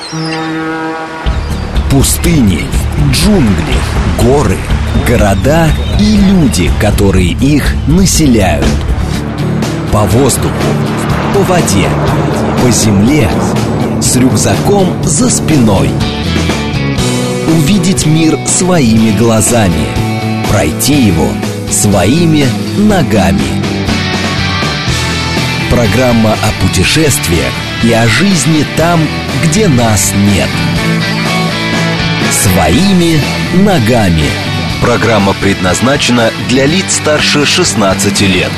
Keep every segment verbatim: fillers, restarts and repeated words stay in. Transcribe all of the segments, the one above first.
Пустыни, джунгли, горы, города и люди, которые их населяют. По воздуху, по воде, по земле, с рюкзаком за спиной. Увидеть мир своими глазами, пройти его своими ногами. Программа о путешествиях и о жизни там, где нас нет. Своими ногами. Программа предназначена для лиц старше шестнадцати лет.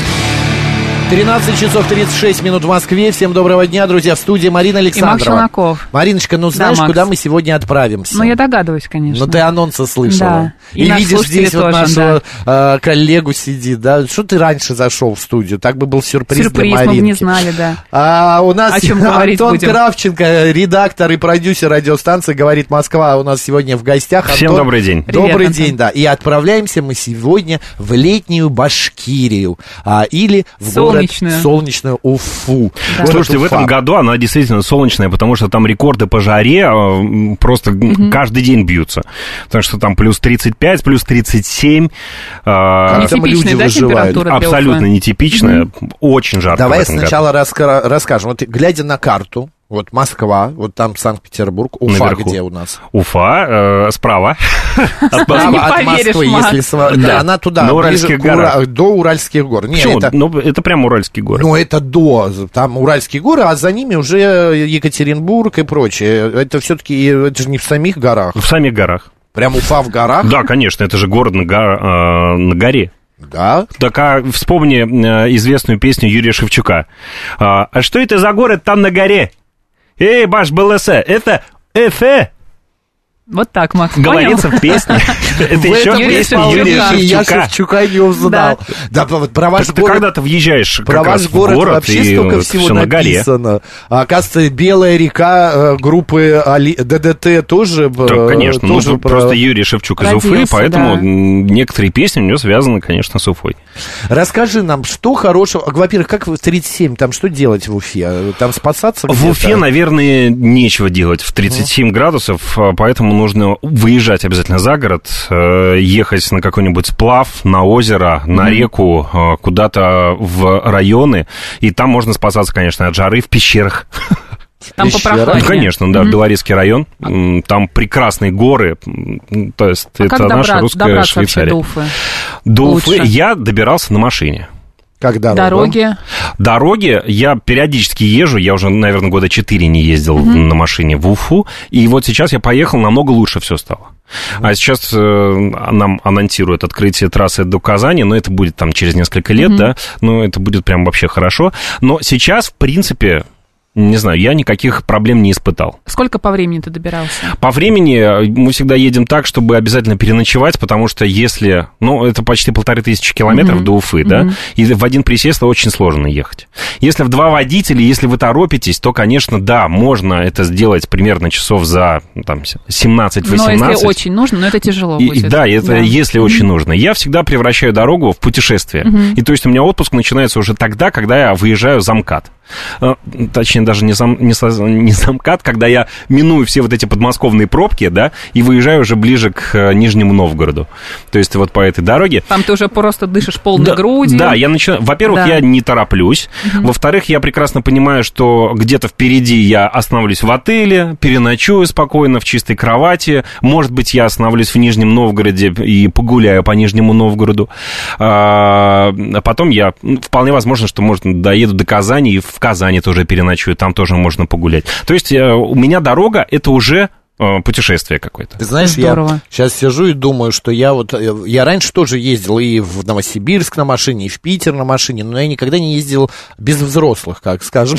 тринадцать часов тридцать шесть минут в Москве. Всем доброго дня, друзья. В студии Марина Александрова. И Макс Челноков. Мариночка, ну знаешь, да, куда мы сегодня отправимся? Ну, я догадываюсь, конечно. Ну, ты анонсы слышала. Да. И, И видишь, здесь вот тоже, нашего да. э, коллегу сидит, да? Что ты раньше зашел в студию? Так бы был сюрприз, Сюрприз, для Маринки. мы бы не знали, да. А у нас О чем говорить Антон будем? Кравченко, редактор и продюсер радиостанции «Говорит Москва», у нас сегодня в гостях. Антон, всем добрый день. Добрый Привет, день, Антон. да. И отправляемся мы сегодня в летнюю Башкирию, а, или в Солнечную. город солнечную Уфу. Да. Город Слушайте, в Уфа. этом году она действительно солнечная, потому что там рекорды по жаре э, просто Угу. каждый день бьются. Потому что там плюс тридцать пять, плюс тридцать семь. Э, Как там люди Нетипичная, да, выживают? температура для абсолютно Уфы? нетипичная, очень жарко. Давай в этом году. сначала раска- расскажем. Вот глядя на карту, вот Москва, вот там Санкт-Петербург, Уфа Наверху. где у нас? Уфа, э, справа. От Справа не от поверишь, Москвы, Макс. если сва- Да. да, она туда, На ближе Уральских к Ура- горах. до Уральских гор. Не, Почему? это, Ну, это прям Уральские горы. ну, это до, там Уральские горы, а за ними уже Екатеринбург и прочее. Это все-таки, это же не в самих горах. В самих горах. Прям Уфа в горах? Да, конечно, это же город на, го- э, на горе. Да. Так, а вспомни э, известную песню Юрия Шевчука. А, а что это за город там на горе? Эй, баш БЛС, это Эфе, Вот так, Макс, говорится понял? в песне. Это В еще этом песня Шевчука. Юрия Я Шевчука. Шевчука не узнал. Да, вот про ваш Так ты город... когда-то въезжаешь Про как раз ваш в город, город, вообще и столько вот всего всё на горе. написано. А, оказывается, Белая река э, группы Али... ДДТ тоже... э, Да, конечно, ну тоже же про- просто Юрий Шевчук из Уфы, Родился, поэтому да. м, некоторые песни у него связаны, конечно, с Уфой. Расскажи нам, что хорошего... Во-первых, как в тридцать семь, там что делать в Уфе? Там спасаться В где-то? Уфе, наверное, нечего делать в тридцать семь градусов, а, поэтому нужно выезжать обязательно за город, э, ехать на какой-нибудь сплав, на озеро, на реку, э, куда-то в районы, и там можно спасаться, конечно, от жары в пещерах. Там Пещера. попрохладнее. Ну, конечно, да, Белорецкий район, м, там прекрасные горы, м, то есть А это как наша добра- русская добраться вообще Швейцария. до Уфы? До Уфы лучше? я добирался на машине. Как дорога? Дороги? Дороги, я периодически езжу, я уже, наверное, года четыре не ездил на машине в Уфу, и вот сейчас я поехал, намного лучше все стало. А сейчас э, нам анонсируют открытие трассы до Казани, но это будет там через несколько лет, да, но это будет прям вообще хорошо. Но сейчас, в принципе, не знаю, я никаких проблем не испытал. Сколько по времени ты добирался? По времени мы всегда едем так, чтобы обязательно переночевать, потому что если... Ну, это почти полторы тысячи километров Мгм. до Уфы, да? Мгм. И в один присест очень сложно ехать. Если в два водителя, если вы торопитесь, то, конечно, да, можно это сделать примерно часов за там, семнадцать-восемнадцать. Но если очень нужно, но это тяжело И- будет. да, это если очень нужно. Я всегда превращаю дорогу в путешествие. И то есть у меня отпуск начинается уже тогда, когда я выезжаю за МКАД. Э, Точнее, даже не, зам, не, со- не за МКАД, когда я миную все вот эти подмосковные пробки, да, и выезжаю уже ближе к э, Нижнему Новгороду. То есть вот по этой дороге. Там ты уже просто дышишь полной Да, грудью. Да, я начинаю. Во-первых, Да. я не тороплюсь. Во-вторых, я прекрасно понимаю, что где-то впереди я остановлюсь в отеле, переночую спокойно в чистой кровати. Может быть, я остановлюсь в Нижнем Новгороде и погуляю по Нижнему Новгороду. А потом я, ну, вполне возможно, что, может, доеду до Казани и в Казани тоже переночую. Там тоже можно погулять. То есть э, у меня дорога — это уже э, путешествие какое-то. Ты знаешь, я Здорово. сейчас сижу и думаю, что я вот... э, Я раньше тоже ездил и в Новосибирск на машине, и в Питер на машине, но я никогда не ездил без взрослых, как скажем.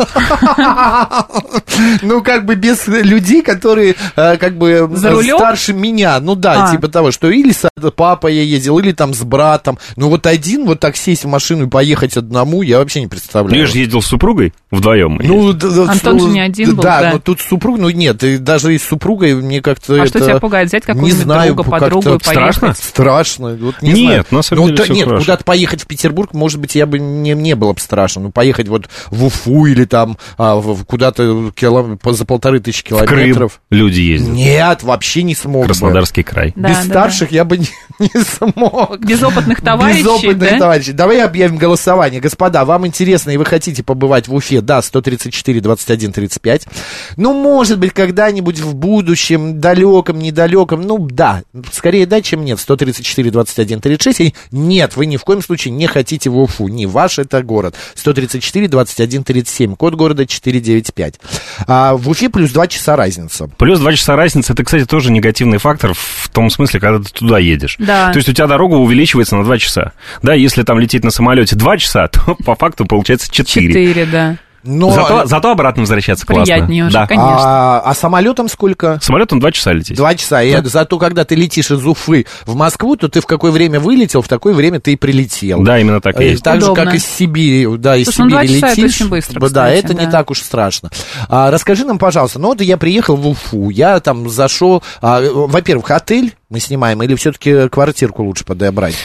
Ну, как бы без людей, которые э, как бы За рулем? старше меня. Ну да, А. типа того, что или с папой я ездил, или там с братом. Ну вот один вот так сесть в машину и поехать одному, я вообще не представляю. Я же ездил с супругой вдвоем. Ну, да, да, Антон ну, же не один был, да, да. но тут супруг, ну нет, и даже и с супругой мне как-то А это... что тебя пугает? Взять не какую-нибудь знаю, друга, как-то подругу и поехать? страшно? Страшно. Вот не Нет, знаю. на самом Ну, деле да, всё нет, хорошо. куда-то поехать в Петербург, может быть, я бы не, не было бы страшно. Ну, поехать вот в Уфу или или там а, в, куда-то килом... за полторы тысячи километров. В Крым люди ездят. Нет, вообще не смог. Краснодарский бы. край. Да, Без да, старших да. я бы не, не смог. Без опытных товарищей, Без опытных да? товарищей. Давай объявим голосование. Господа, вам интересно и вы хотите побывать в Уфе? Да, сто тридцать четыре двадцать один тридцать пять. Ну, может быть, когда-нибудь в будущем, далеком, недалеком. Ну, да. Скорее да, чем нет. сто тридцать четыре двадцать один тридцать шесть. И нет, вы ни в коем случае не хотите в Уфу. Не ваш это город. сто тридцать четыре двадцать один тридцать семь. Код города четыреста девяносто пять. А в Уфе плюс два часа разница. Плюс два часа разница, это, кстати, тоже негативный фактор в том смысле, когда ты туда едешь. Да. То есть у тебя дорога увеличивается на два часа. Да, если там лететь на самолете два часа, то по факту получается четыре. Четыре, да. Но... Зато, зато обратно возвращаться классно. Приятнее уже, да. конечно. А, а самолетом сколько? Самолетом два часа лететь. Два часа. И Да. зато, когда ты летишь из Уфы в Москву, то ты в какое время вылетел, в такое время ты и прилетел. Да, именно так и И есть. так же, Удобно. как из Сибири, да, из Слушай, ну, Сибири два часа летишь. это очень быстро, да, кстати, это не да. так уж страшно. А, расскажи нам, пожалуйста, ну вот я приехал в Уфу, я там зашел, а, во-первых, отель мы снимаем или все-таки квартирку лучше подобрать?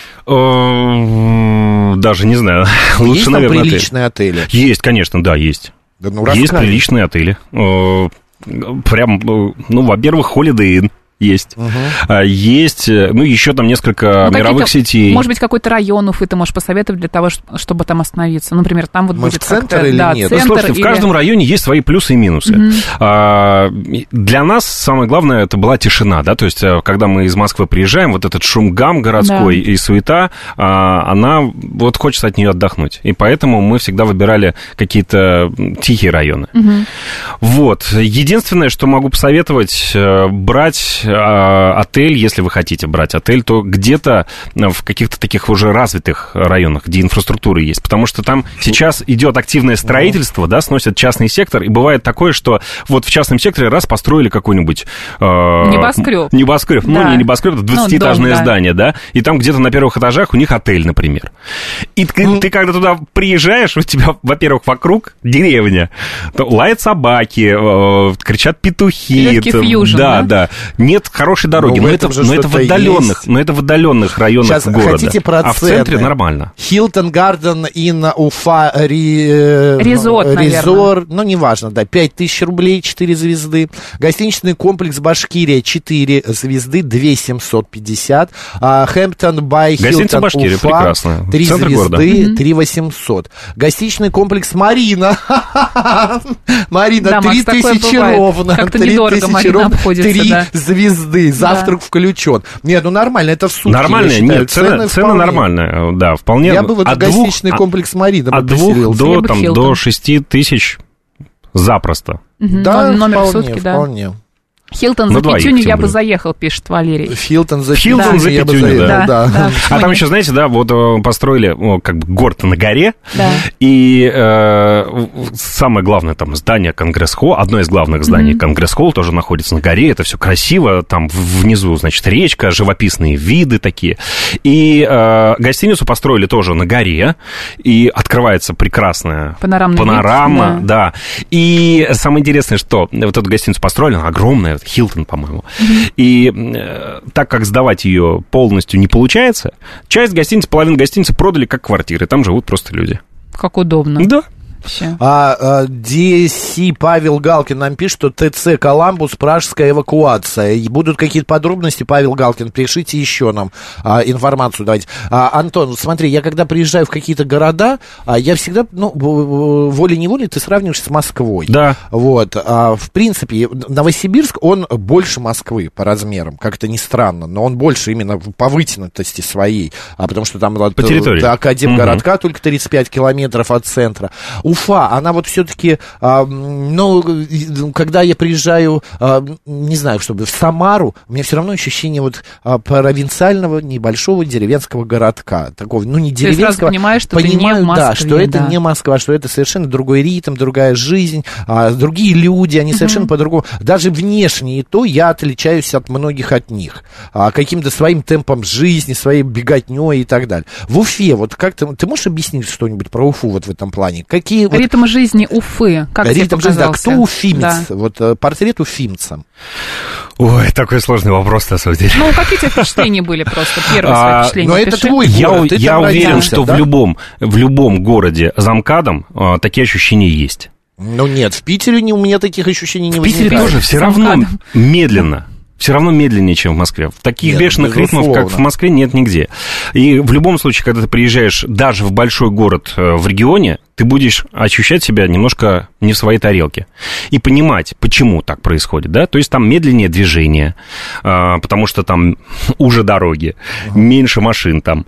Даже не знаю. Лучше, Есть там наверное, приличные отели? Есть, конечно, да, есть. Да, ну, Есть рассказывай. приличные отели. Э, Прям, э, ну, во-первых, Holiday Inn есть. А, Есть, э, ну, еще там несколько Ну, мировых какие-то- сетей. Может быть, какой-то район Уфы ты можешь посоветовать для того, ш- чтобы там остановиться? Ну, например, там вот Мы будет в центр как-то, или да, нет? Ну, центр слушайте, в или- каждом районе есть свои плюсы и минусы. А, Для нас самое главное это была тишина, да, то есть э, когда мы из Москвы приезжаем, вот этот шум-гам городской Да. и суета, а, она, вот хочется от нее отдохнуть. И поэтому мы всегда выбирали какие-то тихие районы. Вот. Единственное, что могу посоветовать, э, брать э, отель, если вы хотите брать отель, то где-то в каких-то таких уже развитых районах, где инфраструктура есть, потому что там сейчас идет активное строительство, да, сносят частный сектор, и бывает такое, что вот в частном секторе раз построили какой-нибудь... Э, Небоскреб. Небоскреб. Ну, Да. не небоскреб, это двадцатиэтажное Ну, дом, да. здание, да, и там где-то на первых этажах у них отель, например. И ты, ты когда туда приезжаешь, у тебя, во-первых, вокруг деревня, то лают собаки, э, кричат петухи. Легкий там, фьюжн, да, да? да. Нет хорошей дороги, Ну, в но этом это, же но это в что-то отдаленных, есть. но это в отдаленных районах Сейчас города. хотите про а в цены? центре нормально. Хилтон Гарден Ин Уфа Ри... Резорт, Резор, ну, неважно, да, пять тысяч рублей, четыре звезды. Гостиничный комплекс Башкирия, четыре звезды, две семьсот пятьдесят. А, Хэмптон бай Гостиница Хилтон Башкирия, Уфа, прекрасно. три Центр города. звезды, три восемьсот. Гостиничный комплекс Марина. Марина, Да, Макс, три такое тысячи бывает. ровно. Как-то три недорого тысячи Марина ровно, обходится, три да. звезды, завтрак включен. Нет, ну нормально, это в сутки, Нормальная, я считаю. нет, цена, цена вполне. нормальная, да, вполне. Я бы вот в От двух- гостиничный комплекс Марина бы От двух поселился. до, Либо там, Хилтон. до шести тысяч запросто. Мгм. Да, Ном- номер в вполне, сутки, да. вполне. Хилтон На за двоих, пятюню тем я бы более. заехал, пишет Валерий. Хилтон за Хилтон пятюню за я бы пятюню, заехал, да. да. да. А там Нет. еще, знаете, да, вот э, построили о, как бы город на горе, Да. и э, самое главное там здание Конгресс-холл, одно из главных зданий Мгм. Конгресс-холл тоже находится на горе, это все красиво, там в- внизу, значит, речка, живописные виды такие, и э, гостиницу построили тоже на горе, и открывается прекрасная Панорамный панорама, вид, да. И самое интересное, что вот эту гостиницу построили, она огромная, Хилтон, по-моему. И э, так как сдавать ее полностью не получается, часть гостиницы, половину гостиницы продали как квартиры. Там живут просто люди. Как удобно. Да. Вообще. А, а, ди си Павел Галкин нам пишет, что ТЦ «Коламбус», пражская эвакуация. И будут какие-то подробности, Павел Галкин, пришлите еще нам а, информацию давайте. А, Антон, смотри, я когда приезжаю в какие-то города, а, я всегда, ну, в- в- волей-неволей ты сравниваешь с Москвой. Да. Вот, а, в принципе, Новосибирск, он больше Москвы по размерам, как-то не странно, но он больше именно по вытянутости своей, а потому что там вот, По территории. да, Академгородка только тридцать пять километров от центра. Уфа, она вот все-таки, а, ну, когда я приезжаю, а, не знаю, чтобы в Самару, у меня все равно ощущение вот а, провинциального небольшого деревенского городка, такого, ну, не Ты сразу деревенского. понимаешь, что ты не понимаю, в да, Москве, что это да. не Москва, что это совершенно другой ритм, другая жизнь, а, другие люди, они совершенно по-другому. Даже внешне и то я отличаюсь от многих от них. А, каким-то своим темпом жизни, своей беготней и так далее. В Уфе, вот как ты, ты можешь объяснить что-нибудь про Уфу вот в этом плане? Какие они... Ритм вот, жизни Уфы, как тебе ритм жизни, да, кто уфимец? Да. Вот портрет уфимца. Ой, такой сложный вопрос, на самом деле. Ну, какие у тебя впечатления были просто? Первые свои впечатления. Но это твой город. Я, я уверен, что да? в, любом, в любом городе замкадом а, такие ощущения есть. Ну нет, в Питере не, у меня таких ощущений не в возникает. В Питере тоже все равно медленно. Все равно медленнее, чем в Москве. Таких нет, бешеных безусловно. ритмов, как в Москве, нет нигде. И в любом случае, когда ты приезжаешь даже в большой город в регионе, ты будешь ощущать себя немножко не в своей тарелке. И понимать, почему так происходит, да? То есть там медленнее движение, потому что там уже дороги, uh-huh. меньше машин там.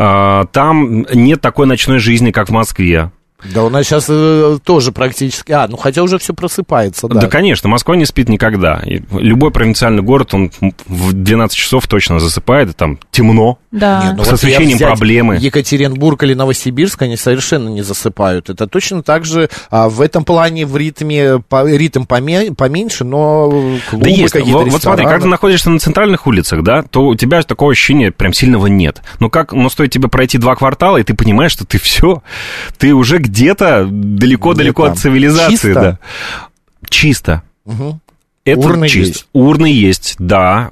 Там нет такой ночной жизни, как в Москве. Да, у нас сейчас э, тоже практически... А, ну хотя уже все просыпается, да. Да, конечно, Москва не спит никогда. И любой провинциальный город, он в двенадцать часов точно засыпает, и там темно, да. Нет, ну с вот освещением проблемы. Екатеринбург или Новосибирск, они совершенно не засыпают. Это точно так же а, в этом плане в ритме, по, ритм поме, поменьше, но клубы, да есть. какие-то Вот, рестораны. Вот смотри, когда ты находишься на центральных улицах, да, то у тебя такого ощущения прям сильного нет. Но как, но стоит тебе пройти два квартала, и ты понимаешь, что ты все, ты уже где-то далеко-далеко от цивилизации. Чисто? Да. Чисто. Угу. Это урны чисто. есть? Урны есть, да.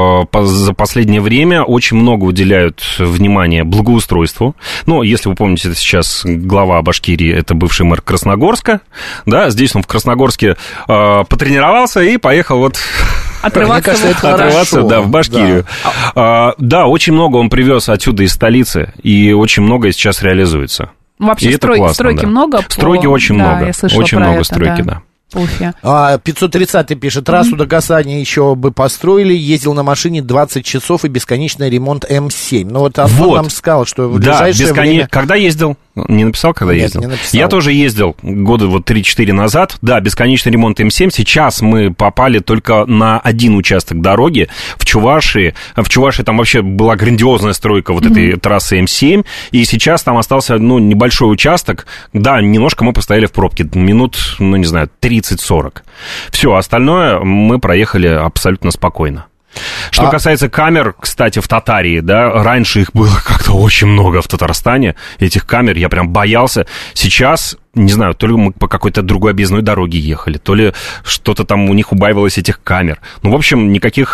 За последнее время очень много уделяют внимания благоустройству. Ну, если вы помните, это сейчас глава Башкирии, это бывший мэр Красногорска. Да, здесь он в Красногорске потренировался и поехал вот... Отрываться, кажется, это Отрываться хорошо, да, в Башкирию. Да. А, да, очень много он привез отсюда из столицы, и очень многое сейчас реализуется. Вообще и строй, классно, стройки да. много? Стройки по... очень да, много. Я слышала очень про много это, стройки, да. да. Уфе. А, пятьсот тридцатый пишет, трассу mm-hmm. до Касани еще бы построили, ездил на машине двадцать часов и бесконечный ремонт эм семь. Ну вот Антон вот. нам сказал, что в да, ближайшее бескон... время... Когда ездил? Не написал, когда Нет, ездил? Не написал. Я тоже ездил года вот три-четыре назад. Да, бесконечный ремонт эм семь. Сейчас мы попали только на один участок дороги в Чувашии. В Чувашии там вообще была грандиозная стройка вот mm-hmm. этой трассы эм семь. И сейчас там остался, ну, небольшой участок. Да, немножко мы постояли в пробке. Минут, ну, не знаю, тридцать-сорок. Все, остальное мы проехали абсолютно спокойно. Что а... касается камер, кстати, в Татарии, да, раньше их было как-то очень много в Татарстане, этих камер, я прям боялся. Сейчас, не знаю, то ли мы по какой-то другой объездной дороге ехали, то ли что-то там у них убавилось этих камер. Ну, в общем, никаких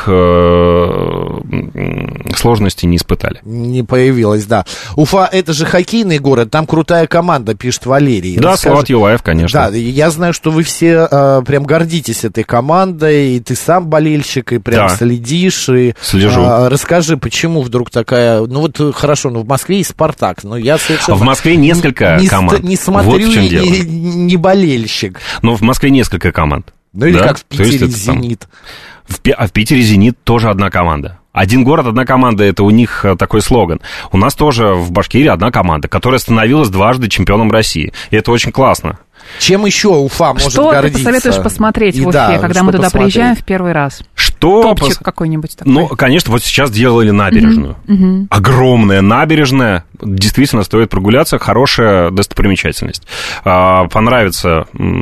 э, сложностей не испытали. Не появилось, да. Уфа, это же хоккейный город, там крутая команда, пишет Валерий. Да, Салават Юлаев, конечно. Да, я знаю, что вы все э, прям гордитесь этой командой, и ты сам болельщик, и прям да. следишь. И, Слежу. А, расскажи, почему вдруг такая... Ну вот хорошо, ну в Москве есть «Спартак», но я совершенно... В Москве несколько не, команд. Не смотрю вот и не, не болельщик. Но в Москве несколько команд. Ну или да? как в Питере «Зенит». В, а в Питере «Зенит» тоже одна команда. Один город, одна команда, это у них такой слоган. У нас тоже в Башкирии одна команда, которая становилась дважды чемпионом России. И это очень классно. Чем еще Уфа может что гордиться? Что ты посоветуешь посмотреть и в Уфе, да, когда мы туда посмотреть? приезжаем в первый раз? Что? Топчик пос... какой-нибудь такой. Ну, конечно, вот сейчас делали набережную. Uh-huh. Uh-huh. Огромная набережная. Действительно стоит прогуляться. Хорошая достопримечательность. А, понравятся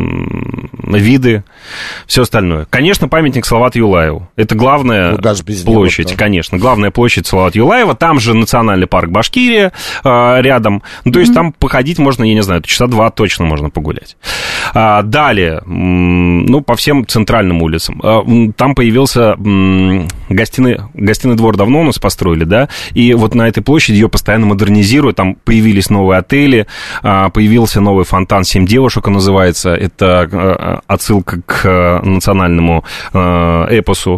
м- виды, все остальное. Конечно, памятник Салавату Юлаеву. Это главная ну, даже без площадь, него, да. конечно. Главная площадь Салавата Юлаева. Там же национальный парк Башкирия а, рядом. Ну, то есть uh-huh. там походить можно, я не знаю, часа два точно можно погулять. А, далее, м- ну, по всем центральным улицам. А, там появился Гостиный, гостиный двор давно у нас построили, да, и вот на этой площади ее постоянно модернизируют, там появились новые отели, появился новый фонтан «Семь девушек», он называется, это отсылка к национальному эпосу.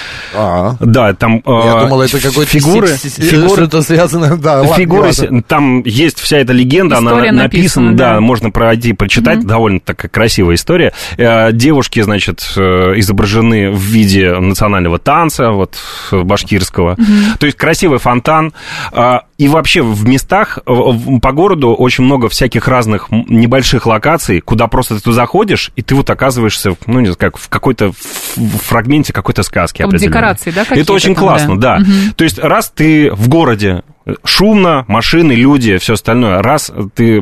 А-а. Да, там Я думал, это какой-то фигуры, фигуры, что-то связано, да, ладно, фигуры, ладно. Там есть вся эта легенда, история она написана, написана, да, да, можно пройти, прочитать, mm-hmm. довольно такая красивая история. Девушки, значит, изображены в виде национального танца, вот, башкирского. Mm-hmm. То есть красивый фонтан. И вообще в местах по городу очень много всяких разных небольших локаций, куда просто ты заходишь, и ты вот оказываешься, ну, не знаю, как в какой-то в фрагменте какой-то сказки вот определенной. Декорации, да, какие-то? Это очень там, классно, да. да. Mm-hmm. То есть раз ты в городе, шумно, машины, люди, все остальное. Раз ты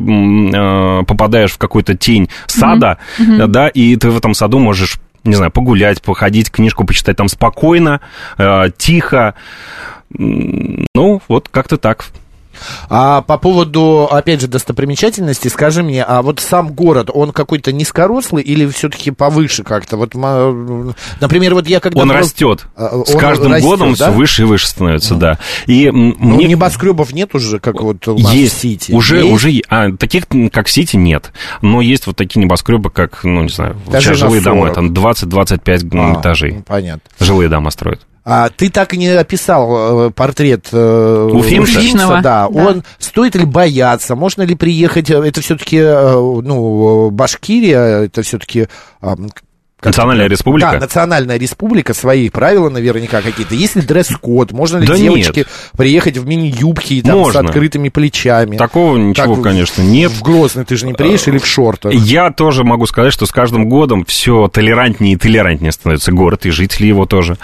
э, попадаешь в какую-то тень сада, mm-hmm. да, и ты в этом саду можешь, не знаю, погулять, походить, книжку почитать там спокойно, э, тихо. Ну, вот как-то так. А по поводу, опять же, достопримечательностей, скажи мне, а вот сам город, он какой-то низкорослый или все-таки повыше как-то? Вот, например, вот я когда... Он был... растет. Он С каждым растет, годом да? все выше и выше становится, mm. да. И ну, мне... небоскребов нет уже, как вот у нас есть, в Сити? Уже, есть? уже, а, таких, как в Сити, нет. Но есть вот такие небоскребы, как, ну, не знаю, Даже сейчас жилые сорок. дома, там двадцать-двадцать пять а, этажей. Понятно. Жилые дома строят. А ты так и не описал э, портрет э, Уфимца? Уфимца, да. Да. Он стоит ли бояться? Можно ли приехать? Это все-таки, э, ну, Башкирия, это все-таки... Э, Национальная республика? Да, национальная республика, свои правила наверняка какие-то. Есть ли дресс-код? Можно ли да девочке нет. приехать в мини-юбке и там Можно. с открытыми плечами? Такого ничего, так, конечно, нет. В Грозный ты же не приедешь или в шортах? Я тоже могу сказать, что с каждым годом все толерантнее и толерантнее становится город, и жители его тоже.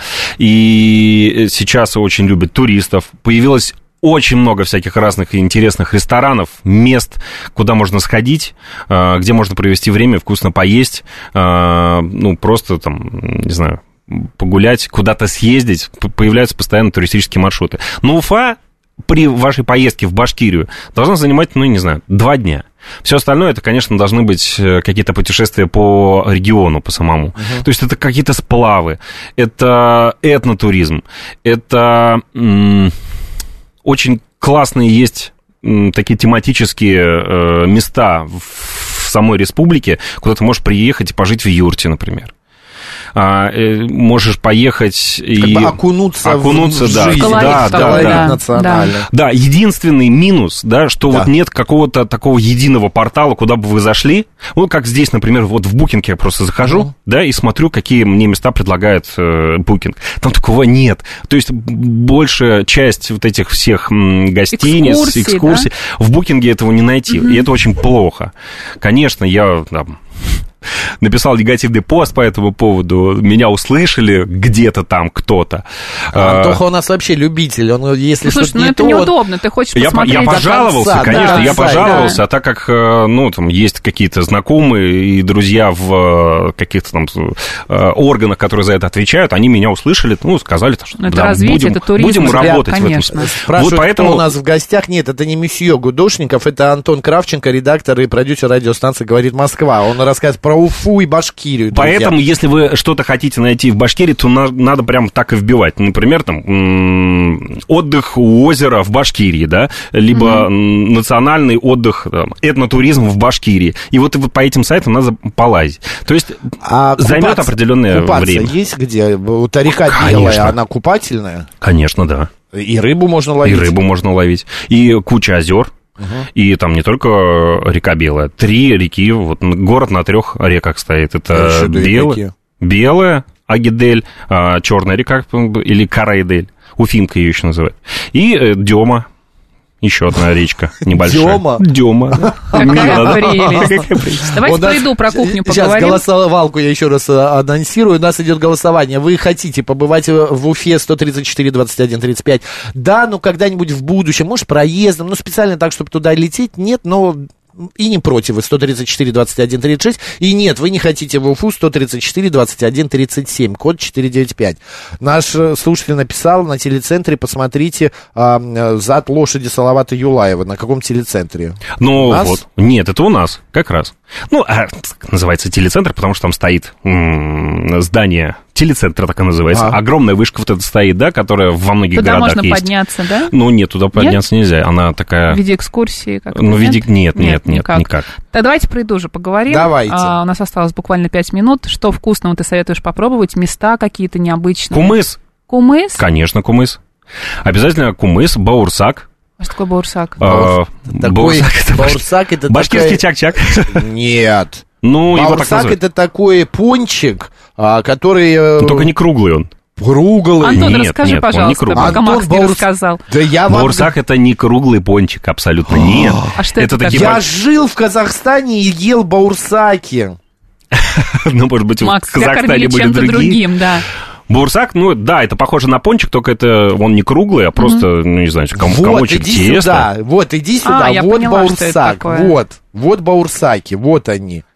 И сейчас очень любят туристов. Появилось очень много всяких разных и интересных ресторанов, мест, куда можно сходить, где можно провести время, вкусно поесть, ну, просто там, не знаю, погулять, куда-то съездить. Появляются постоянно туристические маршруты. Но Уфа при вашей поездке в Башкирию должна занимать, ну, не знаю, два дня. Все остальное, это, конечно, должны быть какие-то путешествия по региону, по самому. Uh-huh. То есть это какие-то сплавы, это этнотуризм, это... М- Очень классные есть такие тематические э, места в, в самой республике, куда ты можешь приехать и пожить в юрте, например. А, э, можешь поехать и... Как бы окунуться, окунуться в, в да, жизнь. да, да, да, да. Национальный. Да, единственный минус, да, что да. вот нет какого-то такого единого портала, куда бы вы зашли. Вот как здесь, например, вот в Booking я просто захожу, uh-huh. да, и смотрю, какие мне места предлагает э, Booking. Там такого нет. То есть большая часть вот этих всех м, гостиниц, экскурсий, экскурсий да? в Booking этого не найти. Uh-huh. И это очень плохо. Конечно, я... Да, написал негативный пост по этому поводу, меня услышали где-то там кто-то. Антоха у нас вообще любитель, он если ну, слушай, что-то ну не это то... неудобно, ты хочешь я, посмотреть... Я пожаловался, конца, конечно, да, я сайт, пожаловался, да. а так как, ну, там есть какие-то знакомые и друзья в каких-то там органах, которые за это отвечают, они меня услышали, ну, сказали, что это да, развитие, будем, это туризм, будем да, работать конечно. в этом. Спрашивают, вот поэтому... кто у нас в гостях. Нет, это не месье Гудошников, это Антон Кравченко, редактор и продюсер радиостанции «Говорит Москва». Он рассказывает про Уфу и Башкирию. Друзья. Поэтому, если вы что-то хотите найти в Башкирии, то на, надо прям так и вбивать. Например, там, м- отдых у озера в Башкирии, да, либо mm-hmm. национальный отдых, там, этнотуризм в Башкирии. И вот, вот по этим сайтам надо полазить. То есть а займет купаться, определенное купаться время. Есть где? Вот река Конечно. Белая, она купательная? Конечно, да. И рыбу можно ловить? И рыбу можно ловить. И куча озер. Uh-huh. И там не только река Белая, три реки, вот город на трех реках стоит. Это Белая, Белая, Агидель, Черная река или Карайдель, Уфимка ее еще называют, и Дема. Еще одна речка небольшая. Дема? Дема. Какая прелесть. Давайте про еду, про кухню поговорим. Сейчас голосовалку я еще раз анонсирую. У нас идет голосование. Вы хотите побывать в Уфе сто тридцать четыре двадцать один тридцать пять? Да, ну когда-нибудь в будущем. Может, проездом. Ну, специально так, чтобы туда лететь? Нет, но... И не против вы сто тридцать четыре двадцать один тридцать шесть. И нет, вы не хотите в Уфу сто тридцать четыре двадцать один тридцать семь, код четыре девять пять. Наш слушатель написал на телецентре, посмотрите, а, зад лошади Салавата Юлаева. На каком телецентре? Ну вот, нет, это у нас, как раз. Ну, а, называется телецентр, потому что там стоит м- здание телецентра, так и называется. А. Огромная вышка вот эта стоит, да, которая во многих туда городах можно есть. подняться, да? Ну, нет, туда подняться нет? нельзя. Она такая... В виде экскурсии? Как-то, ну, в виде... Нет, нет, нет, нет, никак. никак. Да, давайте про еду же поговорим. Давайте. А, у нас осталось буквально пять минут. Что вкусного ты советуешь попробовать? Места какие-то необычные? Кумыс. Кумыс? Конечно, кумыс. Обязательно кумыс, баурсак. А что такое баурсак? А, такой, баурсак это, баурсак это башкирский такая... чак-чак. Нет. Ну, его так Баурсак называют. это такой пончик, который... Но только не круглый он. Круглый. Антон, Нет, расскажи, нет, он не пожалуйста, круглый. пока Антон Макс не Баурс... рассказал. Да я вам... Баурсак это не круглый пончик, абсолютно нет. А что это такие Я маш- жил в Казахстане и ел баурсаки. Ну, может быть, в Макс, тебя Казахстане кормили были чем-то другие. другим, да. Баурсак, ну да, это похоже на пончик, только это он не круглый, а просто, mm-hmm. ну не знаю, ком- вот, комочек иди теста. сюда, вот, иди сюда, А, я вот поняла, что это баурсак, такое. вот, вот баурсаки, вот они.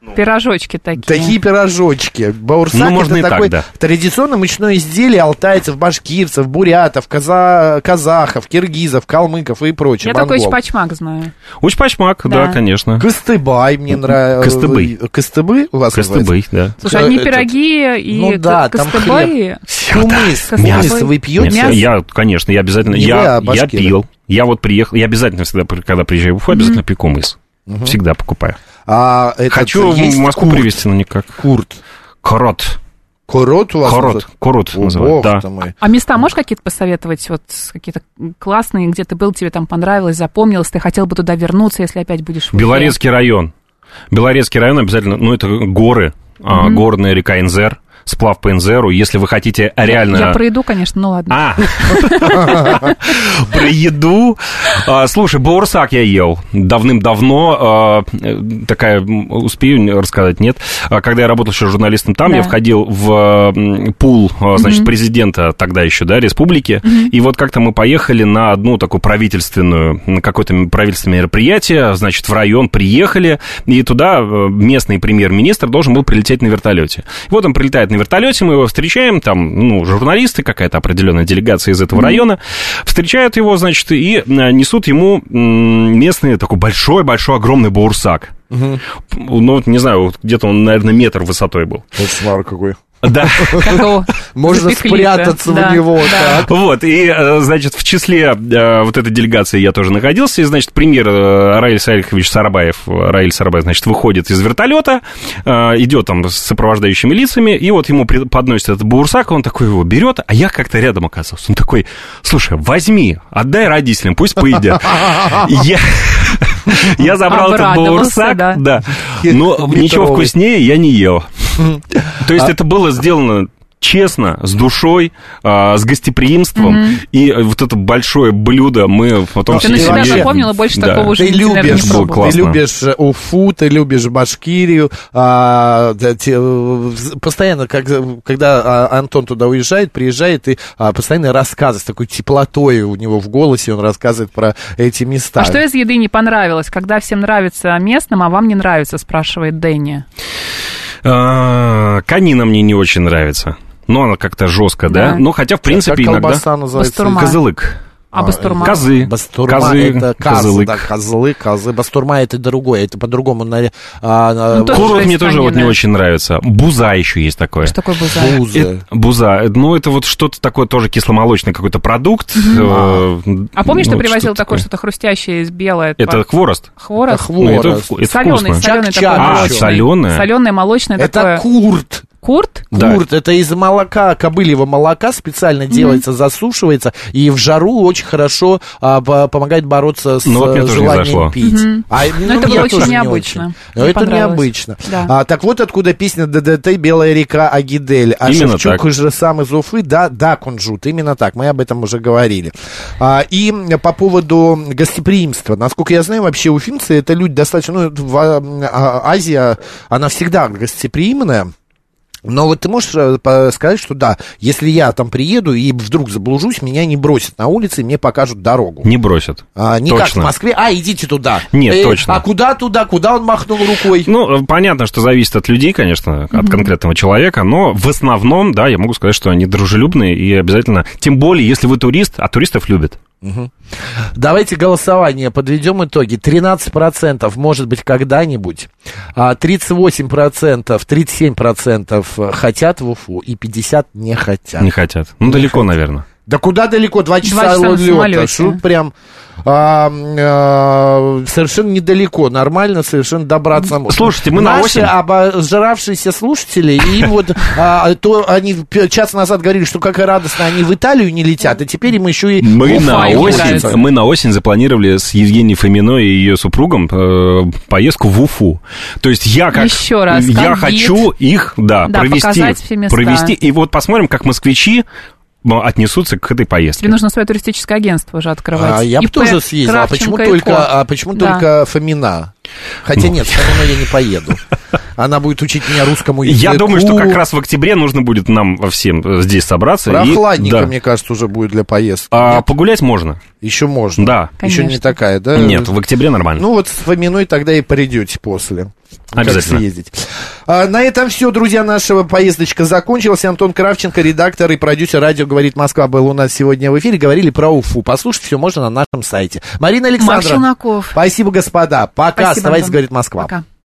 Пирожочки такие. Такие пирожочки. Баурсак Ну, можно это и так, такое да. традиционное мучное изделие алтайцев, башкирцев, бурятов, каза... казахов, киргизов, калмыков и прочее. Я монгол. такой чпачмак знаю. Учпачмак, да, Да. конечно. Кыстыбай мне нравится. Кыстыбый. Кыстыбы у вас называется? Кыстыбый, да. Слушай, одни Это- пироги и Ну да, там костыбаи. Кумыс. Костыбой. Кумыс вы пьете? Мясо. Я, конечно, я обязательно, Не вы, я, а я башкиры. пил. Я вот приехал, я обязательно всегда, когда приезжаю в Уфу, обязательно пью кумыс. Всегда покупаю. А этот Хочу есть в Москву курт? привезти, но никак. Курт. Корот. Корот у вас? Корот. называется? Корот О, называют, бог да. ты мой. А места можешь какие-то посоветовать? Вот какие-то классные, где ты был, тебе там понравилось, запомнилось, ты хотел бы туда вернуться, если опять будешь в Уфе? Белорецкий район. Белорецкий район обязательно, ну, это горы, а, горная река Инзер, сплав по Инзеру. Если вы хотите реально... Я про еду, конечно, ну ладно. А, про еду. А, Слушай, баурсак я ел давным-давно. а, Такая, м, успею рассказать, нет? А, Когда я работал еще журналистом там, Да. я входил в м, пул, а, значит, президента тогда еще, да, республики. И вот как-то мы поехали на одну такую правительственную, на какое-то правительственное мероприятие, значит, в район приехали, и туда э, местный премьер-министр должен был прилететь на вертолете. Вот он прилетает на вертолете, мы его встречаем, там, ну, журналисты, какая-то определенная делегация из этого района, встречают его, значит, и э, несут ему м, местный такой большой-большой, огромный баурсак. Ну, вот, не знаю, вот где-то он, наверное, метр высотой был. Кошмар какой. Да. Как его Можно запекли-то. спрятаться Да, в него. да. Так. Вот, и, э, значит, в числе э, вот этой делегации я тоже находился, и, значит, премьер э, Раиль Саильхович Сарабаев, э, Раиль Сарабаев, значит, выходит из вертолета, э, идет там с сопровождающими лицами, и вот ему при- подносит этот баурсак, он такой его берет, а я как-то рядом оказался. Он такой: слушай, возьми, отдай родителям, пусть поедят. Я... Я забрал этот Обрадовался, баурсак, да. да, но Литровый. ничего вкуснее я не ел. То есть это было сделано честно, с душой, а, с гостеприимством, и вот это большое блюдо мы потом Ты Ты навсегда вообще- запомнила, больше Да. такого уже, Ты наверное, не любишь, было пробовала. классно. ты любишь Уфу, ты любишь Башкирию. а, да, те- в- постоянно, как, когда а, Антон туда уезжает, приезжает, и а, постоянно рассказы с такой теплотой у него в голосе, он рассказывает про эти места. А что из еды не понравилось? Когда всем нравится местным, а вам не нравится, спрашивает Дэнни. А, Конина мне не очень нравится. Но она как-то жестко, да? Да. Ну, хотя, в принципе, как иногда... колбаса называется? Бастурма. Козылык. А бастурма? Козы. Бастурма Козы, это козы, козылык. да, козлы, козы. Бастурма это другое, это по-другому. На, а, Ну, тоже Курок из мне тоже вот не конины. очень нравится. Буза еще есть такое. Что такое буза? бузы. Это- буза. Ну, это вот что-то такое тоже кисломолочный какой-то продукт. Э, А помнишь, ну, ты вот привозил что-то такое что-то хрустящее из белое? Это хворост. хворост? Это Ну, это, хворост. вку- это Соленый, вкусно. соленый Чак-чак. такой А, молочный. соленое? Соленое, молочное Это такое. курт. Курт? Да. Курт, это из молока, кобыльего молока специально делается, засушивается, и в жару очень хорошо а, по- помогает бороться с Ну, вот мне э, тоже не желанием зашло. пить. А, ну, это мне было очень тоже не необычно. очень. Но Мне это понравилось. необычно. Да. А, так вот откуда песня ДДТ «Белая река Агидель». А Именно Шевчук так. же сам из Уфы, да, да, кунжут, именно так, мы об этом уже говорили. А, и по поводу гостеприимства, насколько я знаю, вообще уфимцы это люди достаточно, ну, в, а, Азия, она всегда гостеприимная. Но вот ты можешь э, по- сказать, что да, если я там приеду и вдруг заблужусь, меня не бросят на улице и мне покажут дорогу. Не бросят. А, не как в Точно. Москве, а, идите туда. Нет, Э, точно. А куда туда, куда он махнул рукой? Ну, э, понятно, что зависит от людей, конечно, от конкретного человека, но в основном, да, я могу сказать, что они дружелюбные и обязательно, тем более, если вы турист, а туристов любят. Давайте голосование, подведем итоги. тринадцать процентов, может быть, когда-нибудь. А, тридцать восемь процентов, тридцать семь процентов хотят в Уфу и пятьдесят процентов не хотят. Не хотят. Ну, далеко, наверное. Да куда далеко? Два часа, часа на лёта. самолёте. Шут прям а, а, совершенно недалеко. Нормально совершенно добраться можно. Слушайте, мы на Наши осень- обожравшиеся слушатели, им вот а, то они п- час назад говорили, что как и радостно они в Италию не летят, а теперь им еще и Мы Уфа на, им осень, нравится. мы на осень запланировали с Евгенией Фоминой и ее супругом э, поездку в Уфу. То есть я как... Еще раз, Я как хочу их, да, Да, провести. показать все места. Провести. И вот посмотрим, как москвичи ну, отнесутся к этой поездке. Тебе нужно свое туристическое агентство уже открывать. А, я бы ИП тоже съездил. А почему Кравченко и только, Ко. а почему Да. только Фомина? Хотя нет, с Фоминой я не поеду. Она будет учить меня русскому языку. Я думаю, что как раз в октябре нужно будет нам всем здесь собраться. Прохладненько, и, да. мне кажется, уже будет для поездки. А погулять можно. Еще можно. Да. Еще Конечно. не такая, да? Нет, в октябре нормально. Ну вот с Фоминой тогда и придете после. Обязательно. Как съездить. А, на этом все, друзья, наша поездочка закончилась. Антон Кравченко, редактор и продюсер «Радио говорит Москва», был у нас сегодня в эфире. Говорили про Уфу. Послушать все можно на нашем сайте. Марина Александровна. Марк Челноков. Спасибо, господа. Пока. Спасибо, Оставайтесь, Антон. говорит Москва. Пока.